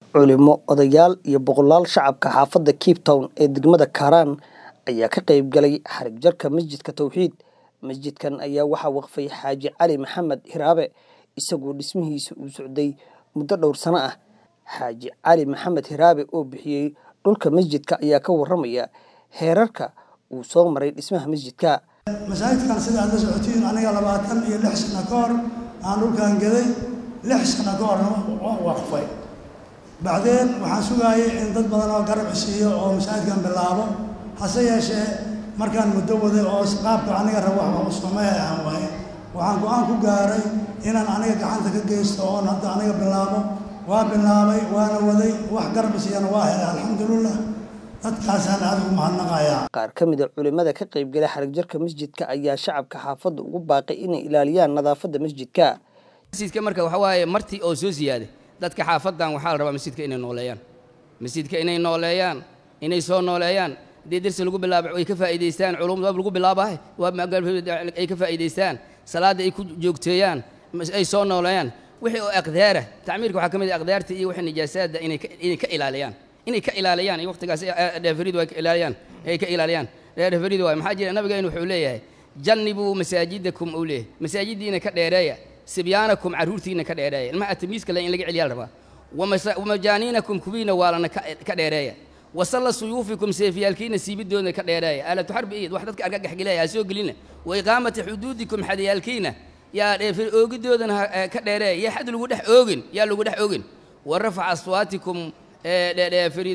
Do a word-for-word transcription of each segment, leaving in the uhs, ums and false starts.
culimo, odayaal iyo boqolaal shacabka xaafadda Cape Town ee degmada Karaan ayaa ka qayb galay xarig jarka Masjidka Tawxiid. Masjidkan ayaa waxaa waqfay Xaaji Cali Maxamed Hiraabe isagoo dhismihiisa uu socday muddo dhowr sano ah. Xaaji Cali Maxamed Hiraabe oo bixiyay dhulka masjidka ayaa ka waramaya heerarka uu soo maray dhismaha masjidka. Masaajidkan sida aad la socotiin aniga labaatan iyo lix sano ka hor aan dhulkan gaday lix sano ka hor waqfay. Bacdeen waxaan sugayay in dad badan oo garab siiyo oo masaajidkan bilaabo hase yeeshee markaan muddo waday oo qaabka aniga rabo wax u sameeyay waay waxaan go'aan ku gaaray inaan aniga gacanta ka geysto oo hadda aniga bilaabo waa bilaabay waana waday wax garab siiyana waa helay alxamdulillah dadkaasaan aad ugu mahadnaqayaa. Qaar ka mid ah culimada ka qayb galay xarig jarka masjidka ayaa shacabka xaafadda ugu baaqay inay ilaaliyaan nadaafadda masjidka. masjidka marka waxa waaye marti oo soo ziyaaday dadka xaafadan waxaa la rabaa masjidka inay nooleeyaan masjidka inay nooleeyaan inay soo nooleeyaan hadii darsi lagu bilaabo ay ka faa'iideystaan culumada lagu bilaabahay waa ay ka faa'iideystaan salaada ay ku joogteeyaan ay soo nooleeyaan wixii oo aqdaara tacmiirka waxa kamid ah aqdaarta iyo wixii nijaasaada inay inay ka ilaaliyaan inay ka ilaaliyaan waqtigaas dhaafariid way ka ilaaliyaan ay ka ilaaliyaan dhaafariid way maxaa jira nabigeenu wuxuu leeyahay jannibu masaajidakum awlee masaajidiina ka dheereeya sibyaanakum caruurtiina ka dheereeya ilma atmiiska la in laga celiyaa rabaa wamajaaniinakum kubiina waalana ka dheereeya wasalla suyuufikum seefiyaalkiina siibidoona ka dheereeya ala tuharbi id wax dadka argagax galeeya soo gelina wa iqaamati xuduudikum xadiyaalkiina yaa dheefir oogidoodana ka dheereeya yaa xad lagu dhex oogin yaa lagu dhex oogin wa rafa'a aswaatikum dheefiriid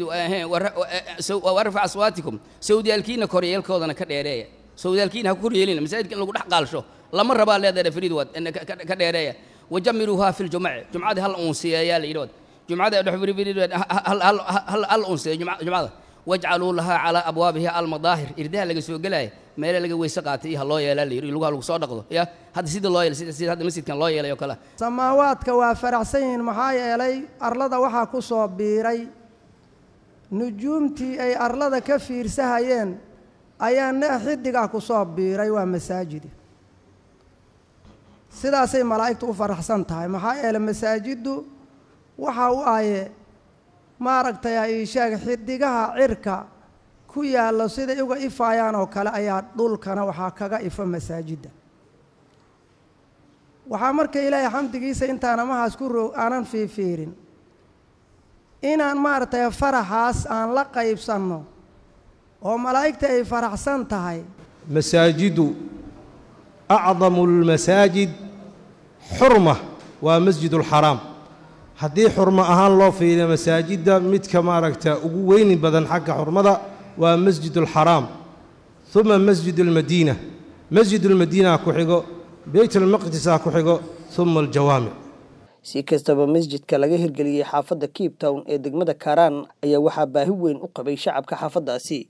wa rafa'a aswaatikum sawdiyaalkiina koryeelkoodana ka dheereeya sawdiyaalkiina ha ku koryeelina masaajidka in lagu dhex qaalsho lama rabaa leedahay fariid wad ka dheereeya wajamiruha fil jum'a jum'ada hal unsiya yaa la yiraahdo jum'ada dhexfariid hal hal hal unsiya jum'ada waj'alu laha ala abwaabiha al madaahir irdaha laga soo galay meel laga weysa qaatay iyo loo yeelaa la yiraahdo lagu soo dhaqdo ya hadda sida loo yeelay sida hadda masjidkan loo yeelayo kala samaawaadka waa faraxsan yihiin maxaa yeelay arlada waxaa ku soo biiray nujuumtii ay arlada ka fiirsahayeen ayaana xidiga ku soo biiray waa masaajid sidaasay malaa'igtu u faraxsan tahay maxaa yeelay masaajidu waxa uu aaye maaragtay ay sheeg xidigaha cirka ku yaalo sida iyaga ifaayaan oo kale ayaa dhulkana waxa kaga ifa masaajida waxa marka ilaahay xamdigiisa intaan amahaas ku roog aanan fiifiirin inaan maaragtay faraxaas aan la qaybsanno oo malaa'igta ay faraxsan tahay. masaajidu أعظم المساجد حرمة ومسجد الحرام هذه حرمة أهان الله في مساجد مت كما ركت وين بدن حق حرمة ومسجد الحرام ثم مسجد المدينة مسجد المدينة كحجو بيت المقدس كحجو ثم الجوامع. si kastaba masjidka laga hirgeliyay xaafadda Cape Town ee degmada Karaan ayaa waxa baahi weyn u qabay shacabka xaafaddaasi.